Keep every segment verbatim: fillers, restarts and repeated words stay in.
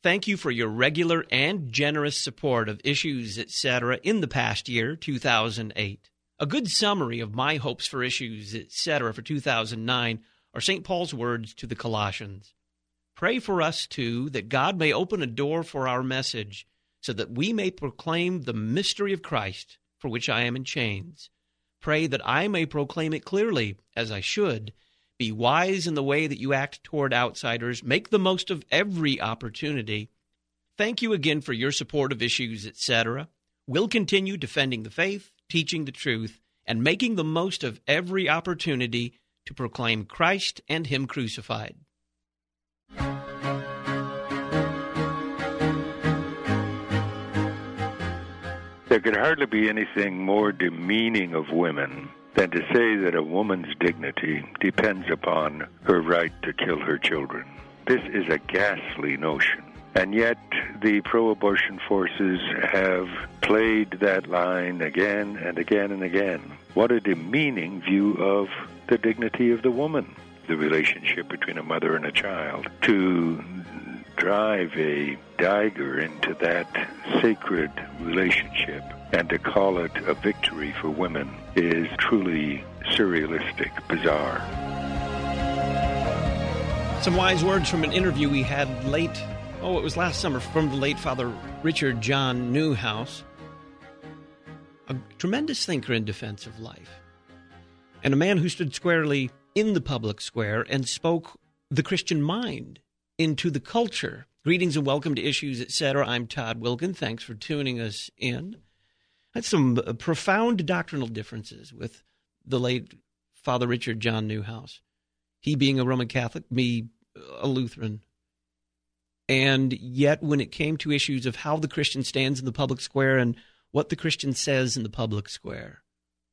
Thank you for your regular and generous support of Issues, et cetera in the past year, two thousand eight. A good summary of my hopes for Issues, et cetera for two thousand nine are Saint Paul's words to the Colossians. Pray for us, too, that God may open a door for our message so that we may proclaim the mystery of Christ, for which I am in chains. Pray that I may proclaim it clearly, as I should. Be wise in the way that you act toward outsiders. Make the most of every opportunity. Thank you again for your support of Issues, et cetera. We'll continue defending the faith, teaching the truth, and making the most of every opportunity to proclaim Christ and Him crucified. There could hardly be anything more demeaning of women than to say that a woman's dignity depends upon her right to kill her children. This is a ghastly notion. And yet the pro-abortion forces have played that line again and again and again. What a demeaning view of the dignity of the woman, the relationship between a mother and a child. To drive a dagger into that sacred relationship and to call it a victory for women is truly surrealistic, bizarre. Some wise words from an interview we had late, oh, it was last summer, from the late Father Richard John Newhouse, a tremendous thinker in defense of life, and a man who stood squarely in the public square and spoke the Christian mind into the culture. Greetings and welcome to Issues, et cetera. I'm Todd Wilkin. Thanks for tuning us in. Had some uh, profound doctrinal differences with the late Father Richard John Newhouse. He being a Roman Catholic, me a Lutheran. And yet when it came to issues of how the Christian stands in the public square and what the Christian says in the public square,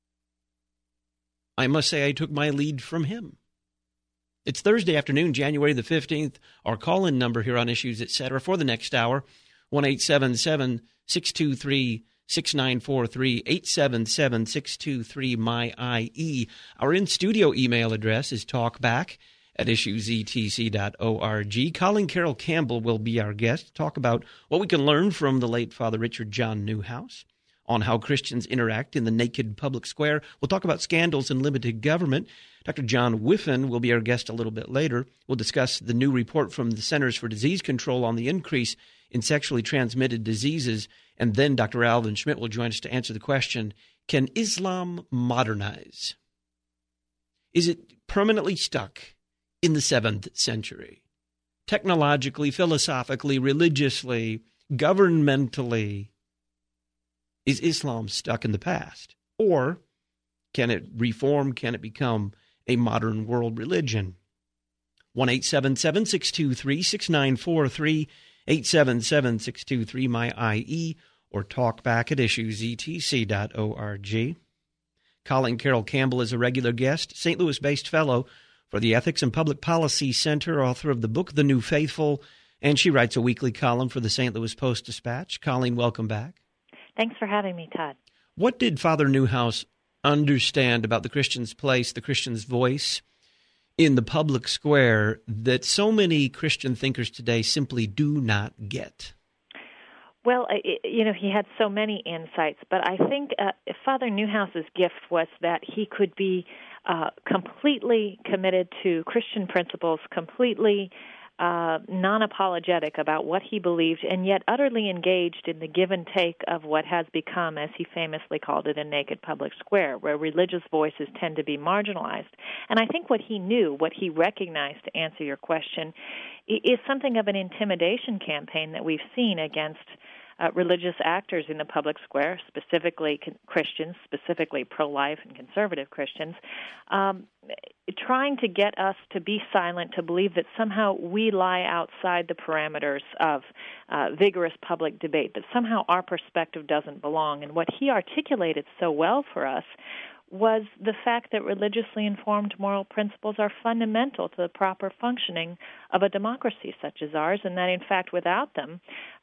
I must say I took my lead from him. It's Thursday afternoon, January the fifteenth. Our call-in number here on Issues, et cetera for the next hour, one eight seven seven, six two three, six nine four three, eight seven seven, six two three, M Y I E. Our in-studio email address is talkback at issues e t c dot org. Colleen Carroll Campbell will be our guest to talk about what we can learn from the late Father Richard John Newhouse on how Christians interact in the naked public square. We'll talk about scandals and limited government. Doctor John Whiffen will be our guest a little bit later. We'll discuss the new report from the Centers for Disease Control on the increase in sexually transmitted diseases. And then Doctor Alvin Schmidt will join us to answer the question, can Islam modernize? Is it permanently stuck in the seventh century? Technologically, philosophically, religiously, governmentally, is Islam stuck in the past? Or can it reform? Can it become a modern world religion? one eight seven seven, six two three, six nine four three, eight seven seven, six two three, M Y I E, or talk back at issues e t c dot org. Colleen Carroll Campbell is a regular guest, Saint Louis-based fellow for the Ethics and Public Policy Center, author of the book The New Faithful, and she writes a weekly column for the Saint Louis Post-Dispatch. Colleen, welcome back. Thanks for having me, Todd. What did Father Newhouse understand about the Christian's place, the Christian's voice in the public square that so many Christian thinkers today simply do not get? Well, you know, he had so many insights, but I think uh, Father Newhouse's gift was that he could be uh, completely committed to Christian principles, completely uh, non-apologetic about what he believed, and yet utterly engaged in the give and take of what has become, as he famously called it, a naked public square, where religious voices tend to be marginalized. And I think what he knew, what he recognized, to answer your question, is something of an intimidation campaign that we've seen against Uh, religious actors in the public square, specifically con- Christians, specifically pro-life and conservative Christians, um, trying to get us to be silent, to believe that somehow we lie outside the parameters of uh, vigorous public debate, that somehow our perspective doesn't belong. And what he articulated so well for us was the fact that religiously informed moral principles are fundamental to the proper functioning of a democracy such as ours, and that, in fact, without them,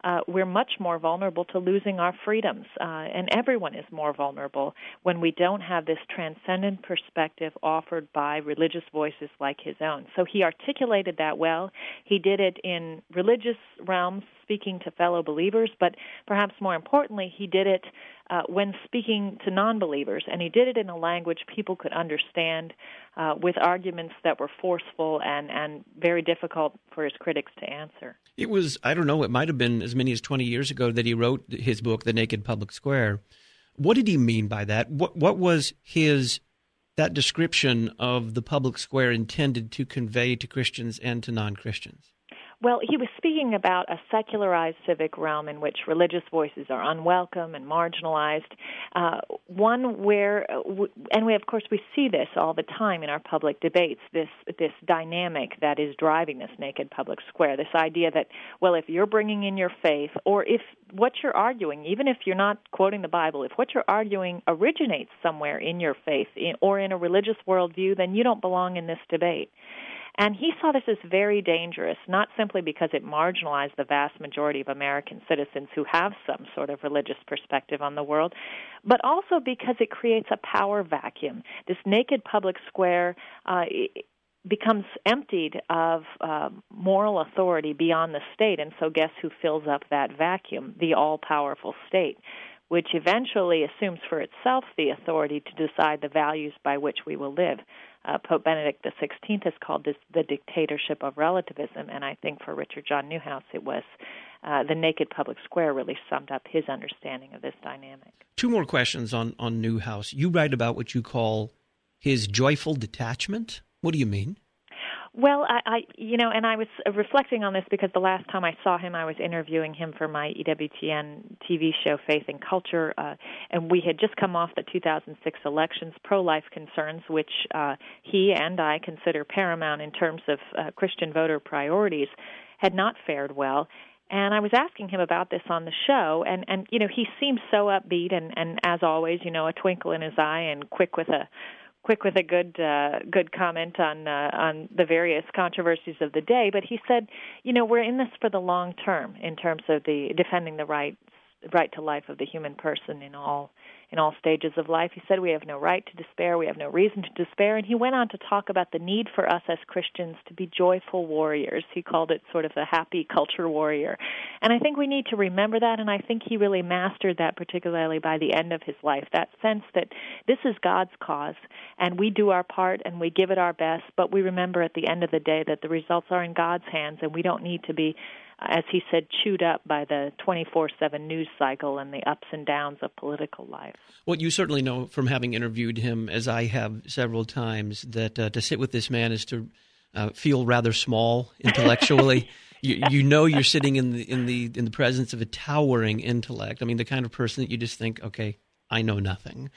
uh, we're much more vulnerable to losing our freedoms, uh, and everyone is more vulnerable when we don't have this transcendent perspective offered by religious voices like his own. So he articulated that well. He did it in religious realms, speaking to fellow believers, but perhaps more importantly, he did it uh, when speaking to non-believers, and he did it in a language people could understand, uh, with arguments that were forceful and, and very difficult for his critics to answer. It was, I don't know, it might have been as many as twenty years ago that he wrote his book, The Naked Public Square. What did he mean by that? What, what was his, that description of the public square intended to convey to Christians and to non-Christians? Well, he was speaking about a secularized civic realm in which religious voices are unwelcome and marginalized, uh, one where, and we of course we see this all the time in our public debates, this this dynamic that is driving this naked public square, this idea that, well, if you're bringing in your faith, or if what you're arguing, even if you're not quoting the Bible, if what you're arguing originates somewhere in your faith or in a religious worldview, then you don't belong in this debate. And he saw this as very dangerous, not simply because it marginalized the vast majority of American citizens who have some sort of religious perspective on the world, but also because it creates a power vacuum. This naked public square uh, becomes emptied of uh, moral authority beyond the state, and so guess who fills up that vacuum? The all-powerful state, which eventually assumes for itself the authority to decide the values by which we will live. Uh, Pope Benedict the sixteenth has called this the dictatorship of relativism, and I think for Richard John Newhouse it was uh, the naked public square really summed up his understanding of this dynamic. Two more questions on, on Newhouse. You write about what you call his joyful detachment. What do you mean? Well, I, I, you know, and I was reflecting on this because the last time I saw him, I was interviewing him for my E W T N T V show, Faith and Culture, uh, and we had just come off the two thousand six elections. Pro-life concerns, which uh, he and I consider paramount in terms of uh, Christian voter priorities, had not fared well. And I was asking him about this on the show, and, and you know, he seemed so upbeat, and, and as always, you know, a twinkle in his eye and quick with a quick with a good uh, good comment on uh, on the various controversies of the day. But he said, you know, we're in this for the long term in terms of the defending the right right to life of the human person in all in all stages of life. He said we have no right to despair, we have no reason to despair, and he went on to talk about the need for us as Christians to be joyful warriors. He called it sort of a happy culture warrior. And I think we need to remember that, and I think he really mastered that, particularly by the end of his life, that sense that this is God's cause, and we do our part and we give it our best, but we remember at the end of the day that the results are in God's hands, and we don't need to be, as he said, chewed up by the twenty-four seven news cycle and the ups and downs of political life. Well, you certainly know from having interviewed him, as I have several times, that uh, to sit with this man is to uh, feel rather small intellectually. you, you know you're sitting in the in the in the presence of a towering intellect. I mean, the kind of person that you just think, okay, I know nothing.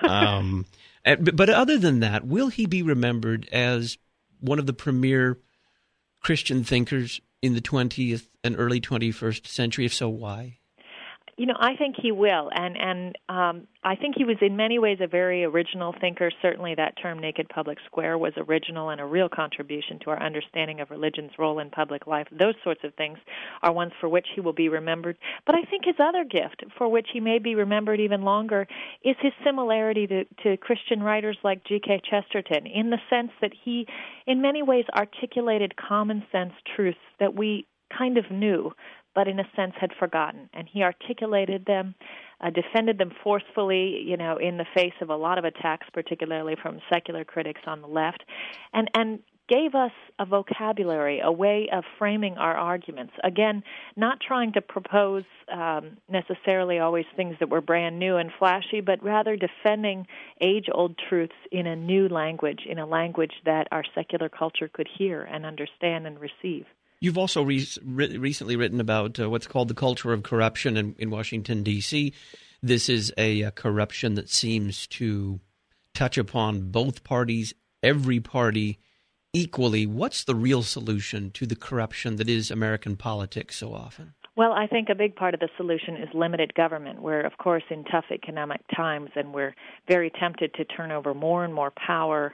um, and, but other than that, will he be remembered as one of the premier Christian thinkers in the twentieth and early twenty-first century? If so, why? You know, I think he will, and and um, I think he was in many ways a very original thinker. Certainly that term naked public square was original and a real contribution to our understanding of religion's role in public life. Those sorts of things are ones for which he will be remembered. But I think his other gift, for which he may be remembered even longer, is his similarity to, to Christian writers like G K Chesterton, in the sense that he, in many ways, articulated common sense truths that we kind of knew, but in a sense had forgotten. And he articulated them, uh, defended them forcefully, you know, in the face of a lot of attacks, particularly from secular critics on the left, and, and gave us a vocabulary, a way of framing our arguments. Again, not trying to propose um, necessarily always things that were brand new and flashy, but rather defending age-old truths in a new language, in a language that our secular culture could hear and understand and receive. You've also re- re- recently written about uh, what's called the culture of corruption in, in Washington, D C This is a, a corruption that seems to touch upon both parties, every party, equally. What's the real solution to the corruption that is American politics so often? Well, I think a big part of the solution is limited government. We're, of course, in tough economic times, and we're very tempted to turn over more and more power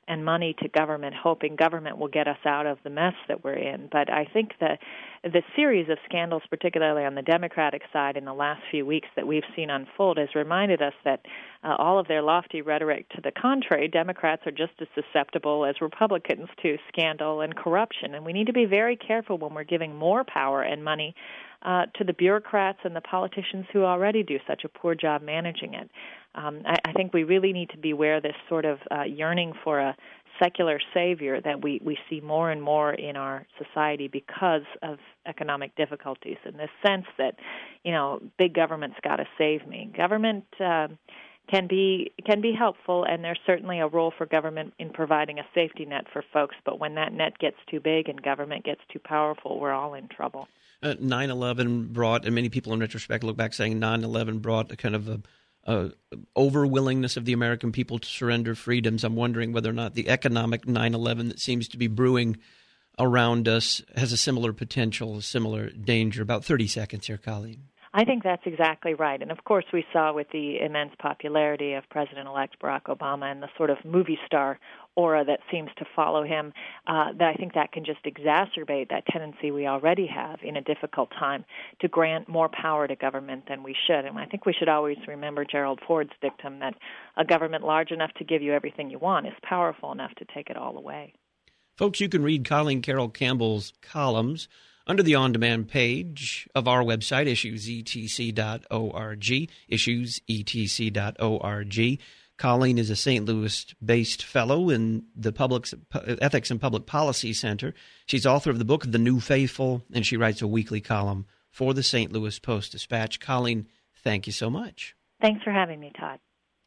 and money to government, hoping government will get us out of the mess that we're in. But I think the the series of scandals, particularly on the Democratic side in the last few weeks that we've seen unfold, has reminded us that uh, all of their lofty rhetoric to the contrary, Democrats are just as susceptible as Republicans to scandal and corruption. And we need to be very careful when we're giving more power and money uh, to the bureaucrats and the politicians who already do such a poor job managing it. Um, I, I think we really need to beware this sort of uh, yearning for a secular savior that we, we see more and more in our society because of economic difficulties, in this sense that, you know, big government's got to save me. Government uh, can be can be helpful, and there's certainly a role for government in providing a safety net for folks, but when that net gets too big and government gets too powerful, we're all in trouble. Uh, nine eleven brought, and many people in retrospect look back saying nine eleven brought a kind of a Uh, over-willingness of the American people to surrender freedoms. I'm wondering whether or not the economic nine eleven that seems to be brewing around us has a similar potential, a similar danger. About thirty seconds here, Colleen. I think that's exactly right. And, of course, we saw with the immense popularity of President-elect Barack Obama and the sort of movie star aura that seems to follow him, uh, that I think that can just exacerbate that tendency we already have in a difficult time to grant more power to government than we should. And I think we should always remember Gerald Ford's dictum that a government large enough to give you everything you want is powerful enough to take it all away. Folks, you can read Colleen Carroll Campbell's columns under the on-demand page of our website, issues e t c dot org, issues e t c dot org. Colleen is a Saint Louis-based fellow in the Public Ethics and Public Policy Center. She's author of the book The New Faithful, and she writes a weekly column for the Saint Louis Post-Dispatch. Colleen, thank you so much. Thanks for having me, Todd.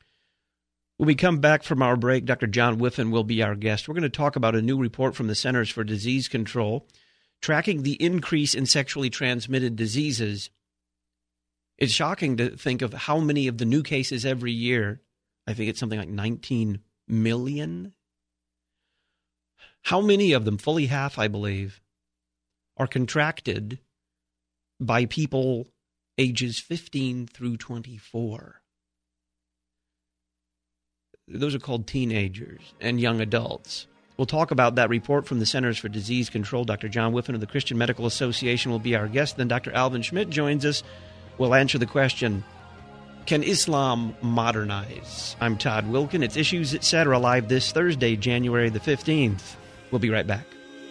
When we come back from our break, Doctor John Whiffen will be our guest. We're going to talk about a new report from the Centers for Disease Control tracking the increase in sexually transmitted diseases. It's shocking to think of how many of the new cases every year, I think it's something like nineteen million. How many of them, fully half, I believe, are contracted by people ages fifteen through twenty-four. Those are called teenagers and young adults. We'll talk about that report from the Centers for Disease Control. Doctor John Whiffen of the Christian Medical Association will be our guest. Then Doctor Alvin Schmidt joins us. We'll answer the question, can Islam modernize? I'm Todd Wilken. It's Issues, et cetera, live this Thursday, January the fifteenth. We'll be right back.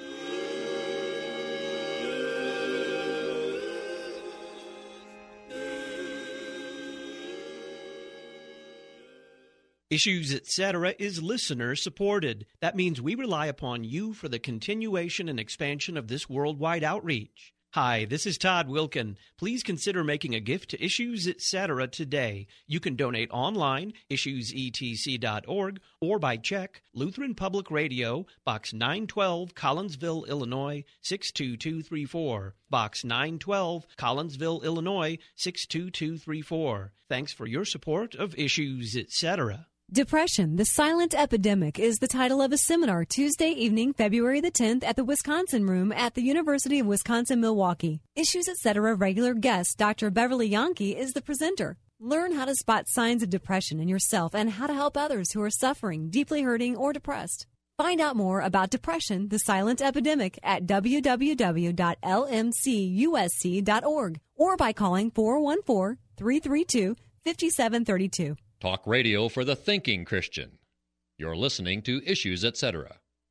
Issues, et cetera is listener-supported. That means we rely upon you for the continuation and expansion of this worldwide outreach. Hi, this is Todd Wilken. Please consider making a gift to Issues, et cetera today. You can donate online, issues e t c dot org, or by check, Lutheran Public Radio, Box nine twelve, Collinsville, Illinois, six two two three four. Box nine twelve, Collinsville, Illinois, six two two three four. Thanks for your support of Issues, et cetera. Depression, the Silent Epidemic is the title of a seminar Tuesday evening, February the tenth at the Wisconsin Room at the University of Wisconsin-Milwaukee. Issues, et cetera regular guest Doctor Beverly Yankee is the presenter. Learn how to spot signs of depression in yourself and how to help others who are suffering, deeply hurting, or depressed. Find out more about depression, the silent epidemic at w w w dot l m c u s c dot org or by calling four one four, three three two, five seven three two. Talk radio for the thinking Christian. You're listening to Issues, et cetera.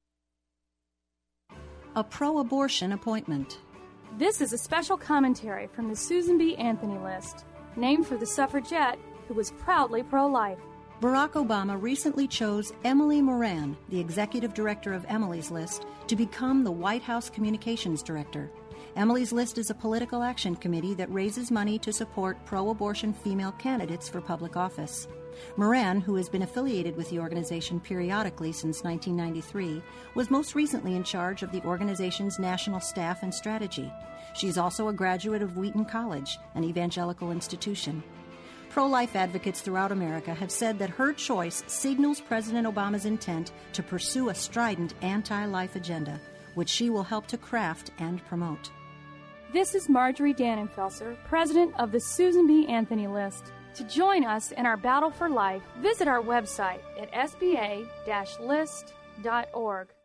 A pro-abortion appointment. This is a special commentary from the Susan B. Anthony List, named for the suffragette who was proudly pro-life. Barack Obama recently chose Emily Moran, the executive director of Emily's List, to become the White House Communications Director. Emily's List is a political action committee that raises money to support pro-abortion female candidates for public office. Moran, who has been affiliated with the organization periodically since nineteen ninety-three, was most recently in charge of the organization's national staff and strategy. She's also a graduate of Wheaton College, an evangelical institution. Pro-life advocates throughout America have said that her choice signals President Obama's intent to pursue a strident anti-life agenda, which she will help to craft and promote. This is Marjorie Dannenfelser, president of the Susan B. Anthony List. To join us in our battle for life, visit our website at s b a dash list dot org.